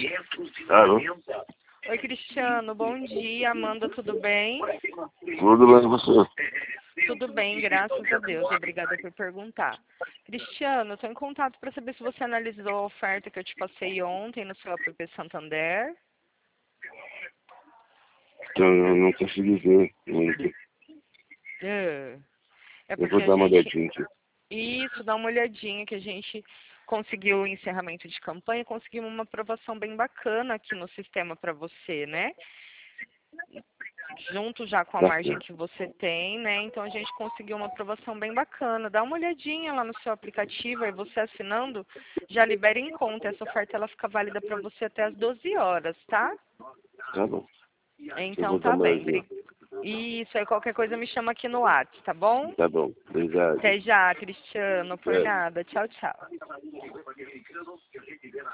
Alô? Oi, Cristiano, bom dia. Amanda, tudo bem? Tudo bem com você? Tudo bem, graças a Deus. Obrigada por perguntar. Cristiano, estou em contato para saber se você analisou a oferta que eu te passei ontem no seu app Santander. Então, eu não consegui ver muito. É Eu vou porque a dar uma gente... olhadinha aqui. Isso, dá uma olhadinha que a gente conseguiu o encerramento de campanha, conseguimos uma aprovação bem bacana aqui no sistema para você, né? Junto já com a Tá margem certo. que você tem, né? Então a gente conseguiu uma aprovação bem bacana. Dá uma olhadinha lá no seu aplicativo, aí você assinando, já libera em conta. Essa oferta ela fica válida para você até as 12 horas, tá? Tá bom. Eu Então vou dar tá uma bem. olhadinha. Isso aí, qualquer coisa me chama aqui no WhatsApp, tá bom? Tá bom. Obrigado. Até já, Cristiano, por É. nada. Tchau, tchau.